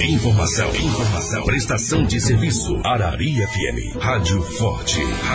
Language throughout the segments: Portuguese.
Informação. Prestação de serviço. Arari FM. Rádio Forte.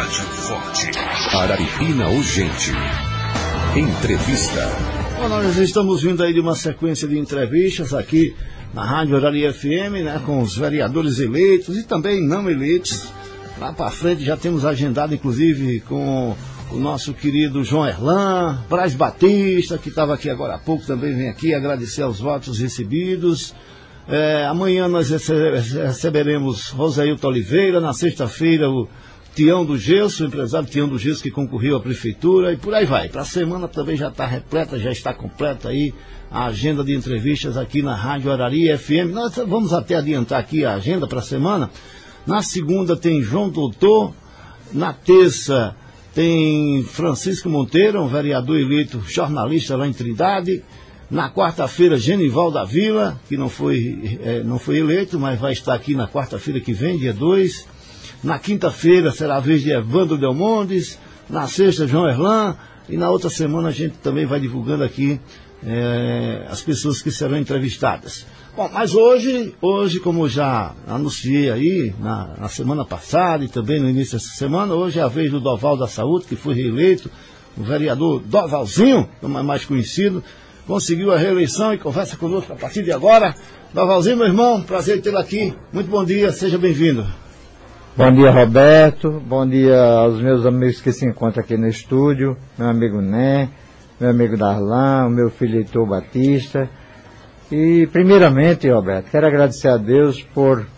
Araripina Urgente. Entrevista. Bom, nós estamos vindo aí de uma sequência de entrevistas aqui na Rádio Arari FM, né, com os vereadores eleitos e também não eleitos. Lá para frente já temos agendado, inclusive, com o nosso querido João Erlan, Braz Batista, que estava aqui agora há pouco, também vem aqui agradecer aos votos recebidos. Amanhã nós receberemos Rosailton Oliveira, na sexta-feira o Tião do Gesso, o empresário Tião do Gesso, que concorreu à prefeitura, e por aí vai. Para a semana também já está repleta, já está completa aí a agenda de entrevistas aqui na Rádio Arari FM. Nós vamos até adiantar aqui a agenda para a semana. Na segunda tem João Doutor, na terça tem Francisco Monteiro, um vereador eleito, jornalista lá em Trindade. Na quarta-feira, Genival da Vila, que não foi eleito, mas vai estar aqui na quarta-feira que vem, dia 2. Na quinta-feira será a vez de Evandro Delmondes. Na sexta, João Erlan. E na outra semana a gente também vai divulgando aqui as pessoas que serão entrevistadas. Bom, mas hoje, como já anunciei aí na semana passada e também no início dessa semana, hoje é a vez do Doval da Saúde, que foi reeleito, o vereador Dovalzinho, como é mais conhecido, conseguiu a reeleição e conversa conosco a partir de agora. Dovalzinho, meu irmão, prazer tê-lo aqui. Muito bom dia, seja bem-vindo. Bom dia, Roberto. Bom dia aos meus amigos que se encontram aqui no estúdio, meu amigo Né, meu amigo Darlan, o meu filho Heitor Batista. E, primeiramente, Roberto, quero agradecer a Deus por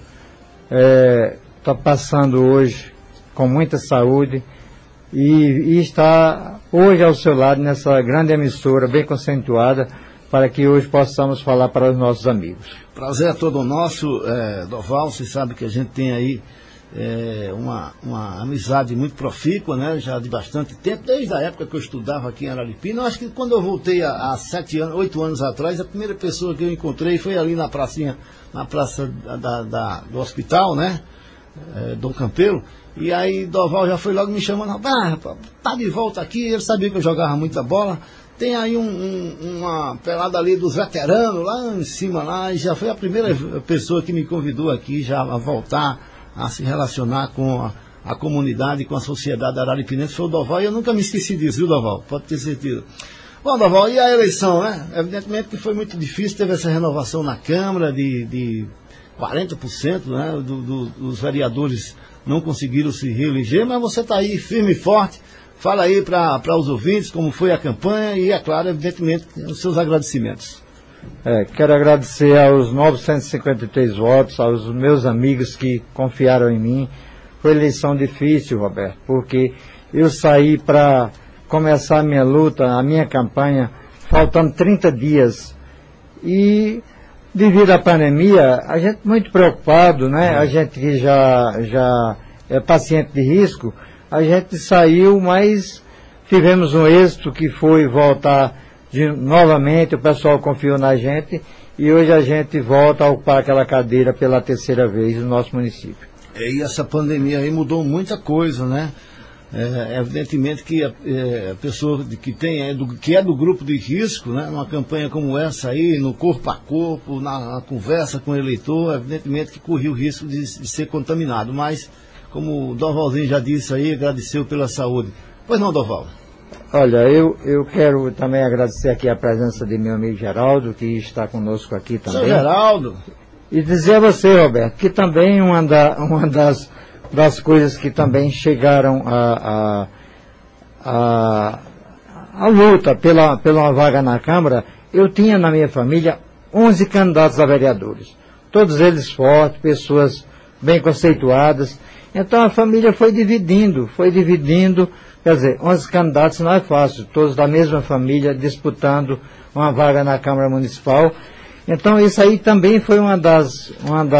estar passando hoje com muita saúde e estar hoje ao seu lado nessa grande emissora, bem conceituada, para que hoje possamos falar para os nossos amigos. Prazer é todo nosso, Doval. Você sabe que a gente tem aí uma amizade muito profícua, né, já de bastante tempo, desde a época que eu estudava aqui em Araripina. Eu acho que quando eu voltei há 8 anos atrás, a primeira pessoa que eu encontrei foi ali na praça do hospital, né, Dom Campelo. E aí Doval já foi logo me chamando, tá de volta aqui. Ele sabia que eu jogava muita bola. Tem aí uma pelada ali dos veteranos lá em cima, lá, e já foi a primeira pessoa que me convidou aqui já a voltar a se relacionar com a comunidade, com a sociedade araripinense, foi o Doval, e eu nunca me esqueci disso, viu, Doval? Pode ter certeza. Bom, Doval, e a eleição, né? Evidentemente que foi muito difícil, teve essa renovação na Câmara de 40%, né? Dos vereadores não conseguiram se reeleger, mas você está aí firme e forte. Fala aí para os ouvintes como foi a campanha e, é claro, evidentemente, os seus agradecimentos. Quero agradecer aos 953 votos, aos meus amigos que confiaram em mim. Foi eleição difícil, Roberto, porque eu saí para começar a minha luta, a minha campanha, faltando 30 dias. E, devido à pandemia, a gente muito preocupado, né? A gente que já é paciente de risco, a gente saiu, mas tivemos um êxito que foi voltar novamente. O pessoal confiou na gente e hoje a gente volta a ocupar aquela cadeira pela terceira vez no nosso município. E essa pandemia aí mudou muita coisa, né? Evidentemente que a pessoa que é do grupo de risco, né? Numa campanha como essa aí, no corpo a corpo, na conversa com o eleitor, evidentemente que corria o risco de ser contaminado. Mas, como o Dovalzinho já disse aí, agradeceu pela saúde. Pois não, Doval? Olha, eu quero também agradecer aqui a presença de meu amigo Geraldo, que está conosco aqui também. Seu Geraldo. E dizer a você, Roberto, que também uma das coisas que também chegaram a luta pela uma vaga na Câmara, eu tinha na minha família 11 candidatos a vereadores. Todos eles fortes, pessoas bem conceituadas. Então a família foi dividindo. Quer dizer, 11 candidatos não é fácil, todos da mesma família disputando uma vaga na Câmara Municipal. Então isso aí também foi uma das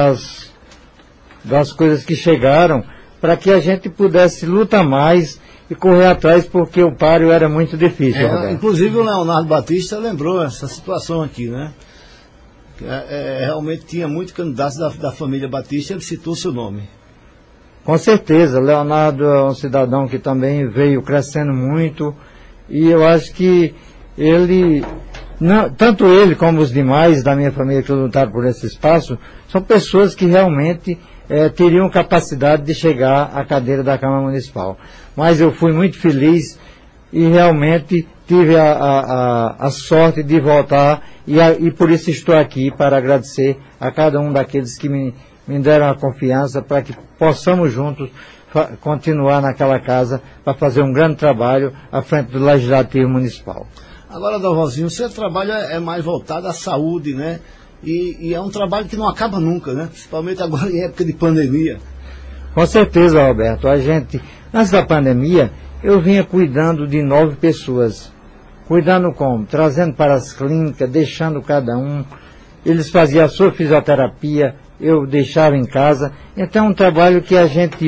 coisas que chegaram para que a gente pudesse lutar mais e correr atrás, porque o páreo era muito difícil. Inclusive o Leonardo Batista lembrou essa situação aqui, né? Realmente tinha muitos candidatos da família Batista, ele citou seu nome. Com certeza, Leonardo é um cidadão que também veio crescendo muito, e eu acho que ele Não, tanto ele como os demais da minha família que lutaram por esse espaço, são pessoas que realmente teriam capacidade de chegar à cadeira da Câmara Municipal. Mas eu fui muito feliz e realmente tive a sorte de voltar e por isso estou aqui para agradecer a cada um daqueles que me deram a confiança para que possamos juntos continuar naquela casa para fazer um grande trabalho à frente do Legislativo Municipal. Agora, Dovalzinho, o seu trabalho é mais voltado à saúde, né? E é um trabalho que não acaba nunca, né? Principalmente agora em época de pandemia. Com certeza, Roberto. Antes da pandemia, eu vinha cuidando de 9 pessoas. Cuidando como? Trazendo para as clínicas, deixando cada um. Eles faziam a sua fisioterapia, eu deixava em casa. Então é um trabalho que a gente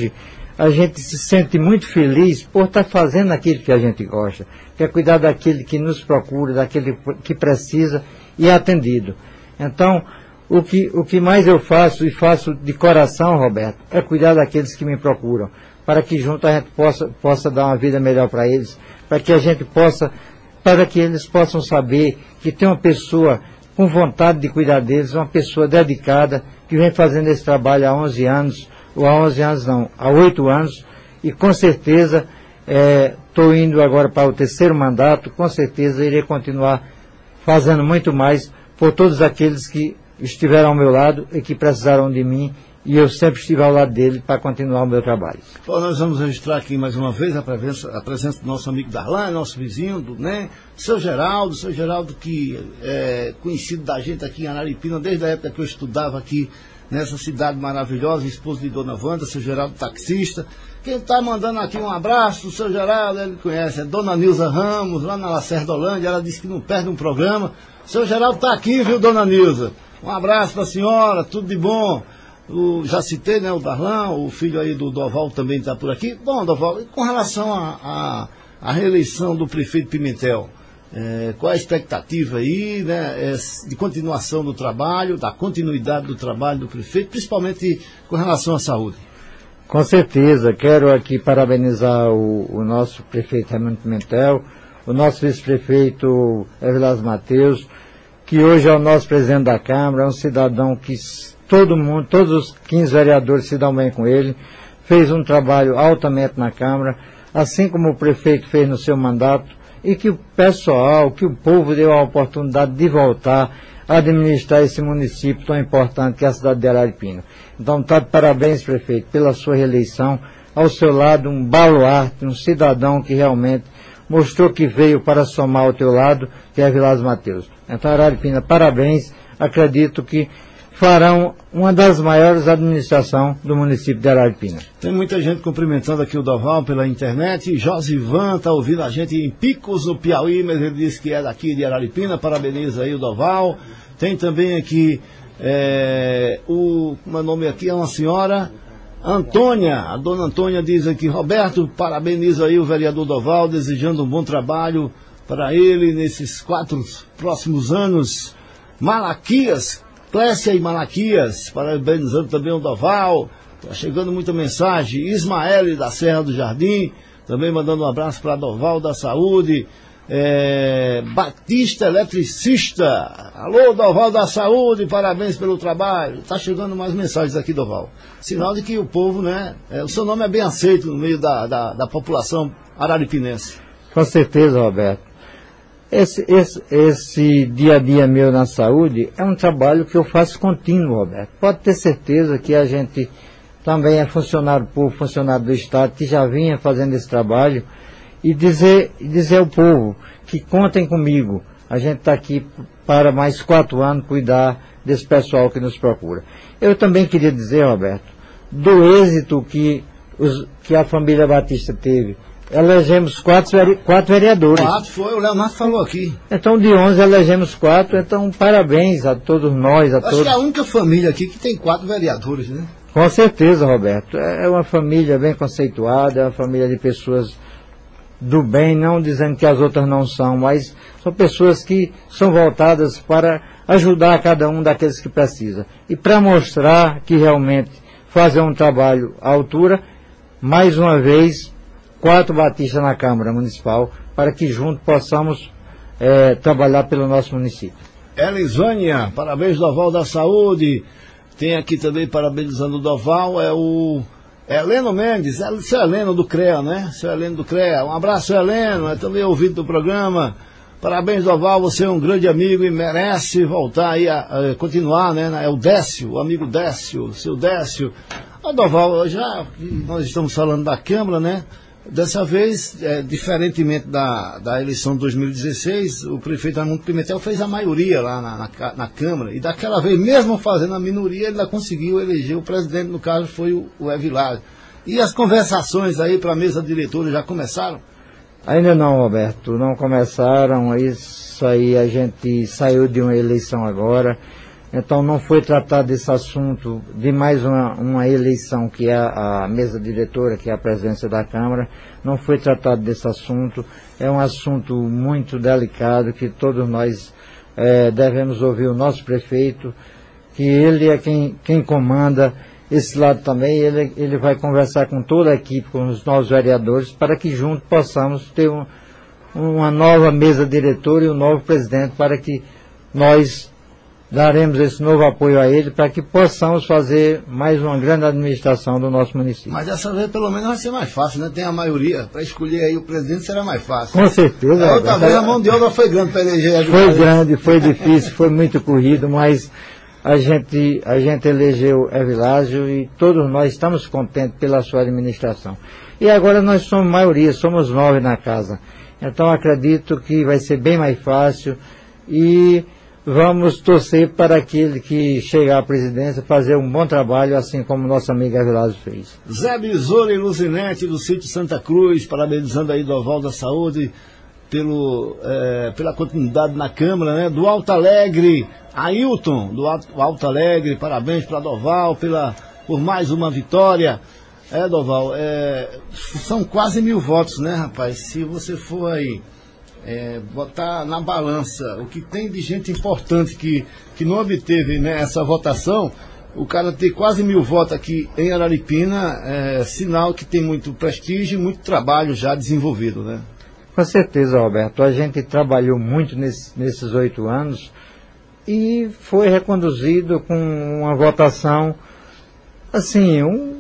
se sente muito feliz por estar fazendo aquilo que a gente gosta, que é cuidar daquele que nos procura, daquele que precisa e é atendido. Então, o que mais eu faço, e faço de coração, Roberto, é cuidar daqueles que me procuram, para que junto a gente possa dar uma vida melhor para eles, para que eles possam saber que tem uma pessoa com vontade de cuidar deles, uma pessoa dedicada, que vem fazendo esse trabalho há 11 anos, ou há 11 anos não, há 8 anos, e com certeza estou indo agora para o 3º mandato, com certeza irei continuar fazendo muito mais por todos aqueles que estiveram ao meu lado e que precisaram de mim, e eu sempre estive ao lado dele para continuar o meu trabalho. Bom, nós vamos registrar aqui mais uma vez a presença do nosso amigo Darlan, nosso vizinho, né? Seu Geraldo que é conhecido da gente aqui em Araripina, desde a época que eu estudava aqui nessa cidade maravilhosa, esposo de Dona Wanda, seu Geraldo taxista. Quem está mandando aqui um abraço, o seu Geraldo, ele conhece, é Dona Nilza Ramos, lá na Lacerdolândia, ela disse que não perde um programa. Seu Geraldo está aqui, viu, Dona Nilza? Um abraço para a senhora, tudo de bom. Já citei, né, o Darlan, o filho aí do Doval também está por aqui. Bom, Doval, com relação à reeleição do prefeito Pimentel, qual a expectativa aí, né, de continuação do trabalho, da continuidade do trabalho do prefeito, principalmente com relação à saúde? Com certeza, quero aqui parabenizar o nosso prefeito Raimundo Pimentel, o nosso vice-prefeito Evilásio Mateus, que hoje é o nosso presidente da Câmara, é um cidadão que todos os 15 vereadores se dão bem com ele, fez um trabalho altamente na Câmara, assim como o prefeito fez no seu mandato, e que o pessoal, que o povo deu a oportunidade de voltar a administrar esse município tão importante que é a cidade de Araripina. Então, tá de parabéns, prefeito, pela sua reeleição. Ao seu lado, um baluarte, um cidadão que realmente mostrou que veio para somar ao teu lado, que é Evilásio Mateus. Então, Araripina, parabéns. Acredito que farão uma das maiores administrações do município de Araripina. Tem muita gente cumprimentando aqui o Doval pela internet. Josivan está ouvindo a gente em Picos, no Piauí, mas ele disse que é daqui de Araripina. Parabeniza aí o Doval. Tem também aqui o nome aqui é uma senhora Antônia. A dona Antônia diz aqui: Roberto, parabeniza aí o vereador Doval, desejando um bom trabalho para ele nesses 4 próximos anos. Malaquias, Clécia e Malaquias, parabenizando também o Doval. Está chegando muita mensagem. Ismael da Serra do Jardim, também mandando um abraço para Doval da Saúde. Batista Eletricista, alô Doval da Saúde, parabéns pelo trabalho. Está chegando mais mensagens aqui, Doval. Sinal de que o povo, né, o seu nome é bem aceito no meio da população araripinense. Com certeza, Roberto. Esse dia a dia meu na saúde é um trabalho que eu faço contínuo, Roberto. Pode ter certeza que a gente também é funcionário público, funcionário do Estado, que já vinha fazendo esse trabalho, e dizer ao povo que contem comigo. A gente está aqui para mais 4 anos cuidar desse pessoal que nos procura. Eu também queria dizer, Roberto, do êxito que a família Batista teve. Elegemos 4 vereadores. 4 foi, o Leonardo falou aqui. Então, de 11 elegemos 4, então parabéns a todos nós, a todos. Acho que é a única família aqui que tem 4 vereadores, né? Com certeza, Roberto. É uma família bem conceituada, é uma família de pessoas do bem, não dizendo que as outras não são, mas são pessoas que são voltadas para ajudar cada um daqueles que precisa. E para mostrar que realmente fazem um trabalho à altura, mais uma vez, 4 batistas na Câmara Municipal, para que juntos possamos trabalhar pelo nosso município. Elisvânia, parabéns Doval da Saúde. Tem aqui também parabenizando o Doval, é o Heleno Mendes, seu Heleno do CREA, né? Seu Heleno do CREA. Um abraço, Heleno, é também ouvido do programa. Parabéns, Doval, você é um grande amigo e merece voltar aí a continuar, né? É o Décio, o amigo Décio, seu Décio. Doval, já nós estamos falando da Câmara, né? Dessa vez, diferentemente da eleição de 2016, o prefeito Raimundo Pimentel fez a maioria lá na Câmara, e daquela vez, mesmo fazendo a minoria, ele ainda conseguiu eleger o presidente, no caso foi o Evilásio. E as conversações aí para a mesa diretora já começaram? Ainda não, Roberto, não começaram. Isso aí, a gente saiu de uma eleição agora, então não foi tratado esse assunto de mais uma eleição, que é a mesa diretora, que é a presidência da Câmara. Não foi tratado desse assunto. É um assunto muito delicado, que todos nós devemos ouvir o nosso prefeito, que ele é quem comanda esse lado também. Ele vai conversar com toda a equipe, com os novos vereadores, para que juntos possamos ter uma nova mesa diretora e um novo presidente, para que nós daremos esse novo apoio a ele, para que possamos fazer mais uma grande administração do nosso município. Mas dessa vez pelo menos vai ser mais fácil, né? Tem a maioria, para escolher aí o presidente será mais fácil. Com certeza. A outra vez a mão de obra foi grande para eleger. Foi grande, foi difícil, foi muito corrido, mas a gente elegeu Evilásio e todos nós estamos contentes pela sua administração. E agora nós somos maioria, somos 9 na casa. Então acredito que vai ser bem mais fácil e vamos torcer para aquele que chegar à presidência fazer um bom trabalho, assim como nosso amigo Evilásio fez. Zé Besouro e Luzinete, do sítio Santa Cruz, parabenizando aí Doval da Saúde pela continuidade na Câmara, né? Do Alto Alegre, Ailton, do Alto Alegre, parabéns para Doval por mais uma vitória. Doval, são quase 1000 votos, né, rapaz? Se você for aí botar na balança o que tem de gente importante que não obteve, né, essa votação, o cara ter quase 1000 votos aqui em Araripina é sinal que tem muito prestígio e muito trabalho já desenvolvido, né? Com certeza, Roberto. A gente trabalhou muito nesses 8 anos e foi reconduzido com uma votação, assim,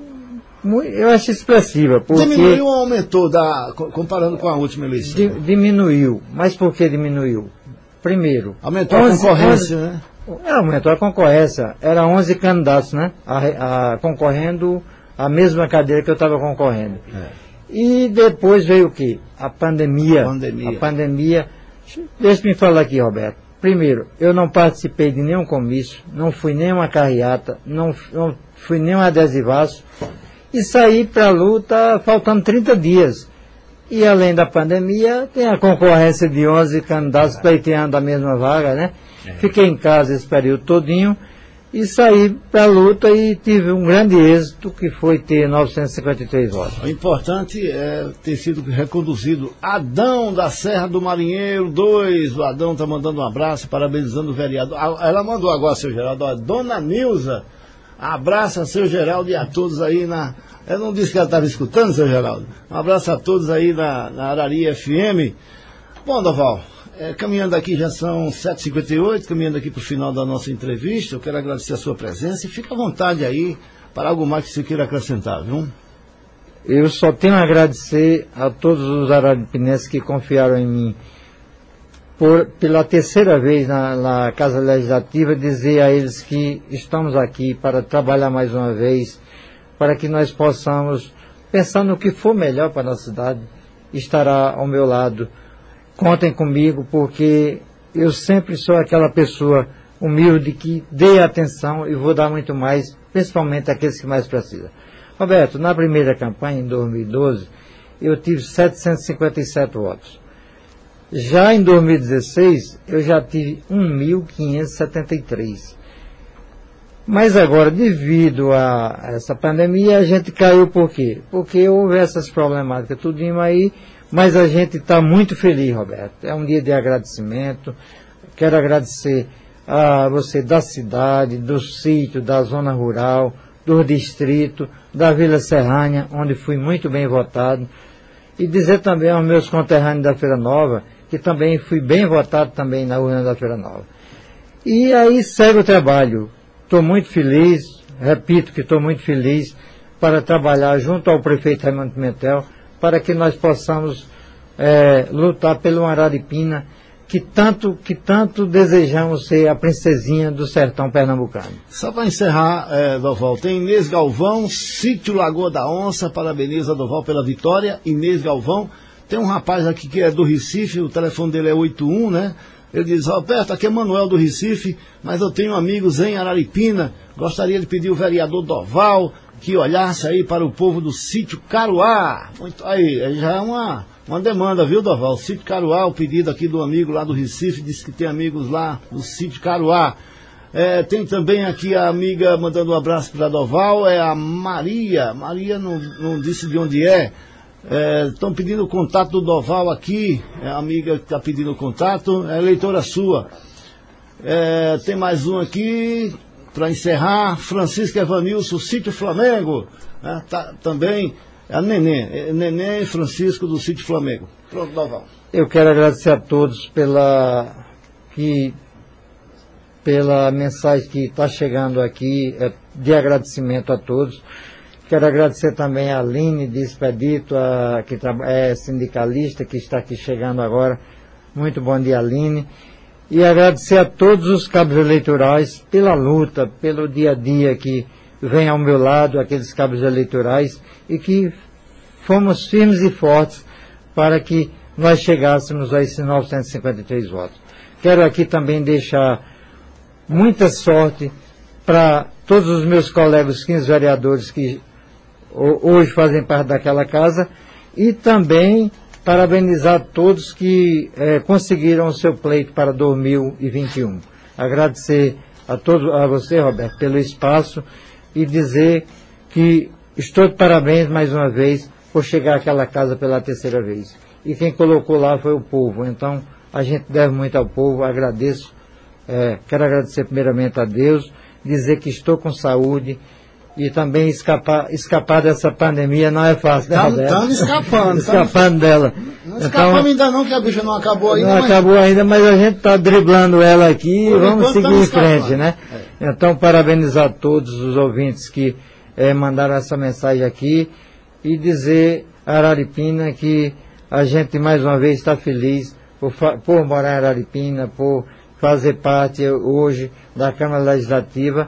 eu acho expressiva. Porque diminuiu ou aumentou comparando com a última eleição? Diminuiu. Mas por que diminuiu? Primeiro, aumentou a concorrência, né? Aumentou a concorrência. Era 11 candidatos, né? Concorrendo a mesma cadeira que eu estava concorrendo. E depois veio o quê? A pandemia. A pandemia. Deixa-me falar aqui, Roberto. Primeiro, eu não participei de nenhum comício, não fui nenhuma carreata, não fui nenhum adesivaço. E saí para a luta faltando 30 dias. E além da pandemia, tem a concorrência de 11 candidatos pleiteando a mesma vaga, né? Fiquei em casa esse período todinho e saí para a luta e tive um grande êxito, que foi ter 953 votos. O importante é ter sido reconduzido. Adão da Serra do Marinheiro 2, o Adão está mandando um abraço, parabenizando o vereador. Ela mandou agora, seu Geraldo, a dona Nilza. Abraço a seu Geraldo e a todos aí Eu não disse que ela estava escutando, seu Geraldo? Um abraço a todos aí na Araria FM. Bom, Doval, caminhando aqui, já são 7h58, caminhando aqui para o final da nossa entrevista. Eu quero agradecer a sua presença e fica à vontade aí para algo mais que você queira acrescentar, viu? Eu só tenho a agradecer a todos os araripinenses que confiaram em mim. Pela terceira vez na Casa Legislativa, dizer a eles que estamos aqui para trabalhar mais uma vez, para que nós possamos pensar no que for melhor para a nossa cidade, estará ao meu lado. Contem comigo, porque eu sempre sou aquela pessoa humilde que dê atenção e vou dar muito mais, principalmente àqueles que mais precisam. Roberto, na primeira campanha, em 2012, eu tive 757 votos. Já em 2016, eu já tive 1.573. Mas agora, devido a essa pandemia, a gente caiu por quê? Porque houve essas problemáticas tudinho aí, mas a gente está muito feliz, Roberto. É um dia de agradecimento. Quero agradecer a você da cidade, do sítio, da zona rural, do distrito, da Vila Serrânia, onde fui muito bem votado. E dizer também aos meus conterrâneos da Feira Nova, que que também fui bem votado também na urna da Feira Nova. E aí segue o trabalho. Estou muito feliz, repito que estou muito feliz para trabalhar junto ao prefeito Raimundo Pimentel, para que nós possamos lutar pelo Araripina, que tanto desejamos ser a princesinha do sertão pernambucano. Só para encerrar, Doval, tem Inês Galvão, Sítio Lagoa da Onça, parabeniza Doval pela vitória, Inês Galvão. Tem um rapaz aqui que é do Recife, o telefone dele é 81, né? Ele diz: Roberto, aqui é Manuel do Recife, mas eu tenho amigos em Araripina, gostaria de pedir o vereador Doval que olhasse aí para o povo do Sítio Caruá. Aí já é uma demanda, viu, Doval? O Sítio Caruá, o pedido aqui do amigo lá do Recife, disse que tem amigos lá do Sítio Caruá. Tem também aqui a amiga mandando um abraço para Doval, é a Maria. Maria não disse de onde é. Estão pedindo o contato do Doval aqui, é a amiga que está pedindo o contato, é eleitora sua. Tem mais um aqui, para encerrar, Francisco Evanilson, Sítio Flamengo, também, é a Neném e Francisco do Sítio Flamengo. Pronto, Doval. Eu quero agradecer a todos pela mensagem que está chegando aqui, de agradecimento a todos. Quero agradecer também a Aline de Expedito, que é sindicalista, que está aqui chegando agora. Muito bom dia, Aline. E agradecer a todos os cabos eleitorais pela luta, pelo dia a dia que vem ao meu lado, aqueles cabos eleitorais, e que fomos firmes e fortes para que nós chegássemos a esses 953 votos. Quero aqui também deixar muita sorte para todos os meus colegas, 15 vereadores que hoje fazem parte daquela casa, e também parabenizar todos que conseguiram o seu pleito para 2021. Agradecer a você, Roberto, pelo espaço e dizer que estou de parabéns mais uma vez por chegar àquela casa pela terceira vez. E quem colocou lá foi o povo, então a gente deve muito ao povo, agradeço. Quero agradecer primeiramente a Deus, dizer que estou com saúde, e também escapar dessa pandemia não é fácil, né, Roberto? Estamos escapando dela. Não escapamos ainda não, que a bicha não acabou ainda. Não acabou ainda, mas a gente está driblando ela aqui e vamos seguir em frente, né? Então, parabenizar todos os ouvintes que mandaram essa mensagem aqui e dizer a Araripina que a gente mais uma vez está feliz por morar em Araripina, por fazer parte hoje da Câmara Legislativa,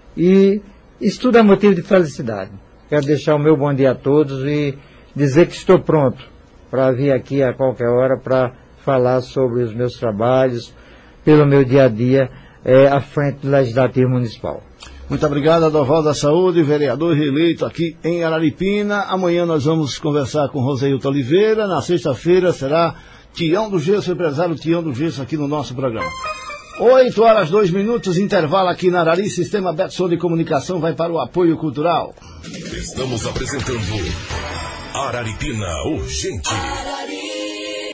e isso tudo é motivo de felicidade. Quero deixar o meu bom dia a todos e dizer que estou pronto para vir aqui a qualquer hora para falar sobre os meus trabalhos, pelo meu dia a dia, à frente do Legislativo Municipal. Muito obrigado, Doval da Saúde, vereador reeleito aqui em Araripina. Amanhã nós vamos conversar com Roseilton Oliveira. Na sexta-feira será Tião do Gesso, empresário Tião do Gesso, aqui no nosso programa. 8h02, intervalo aqui na Arari. Sistema Betson de Comunicação vai para o apoio cultural. Estamos apresentando Araripina Urgente.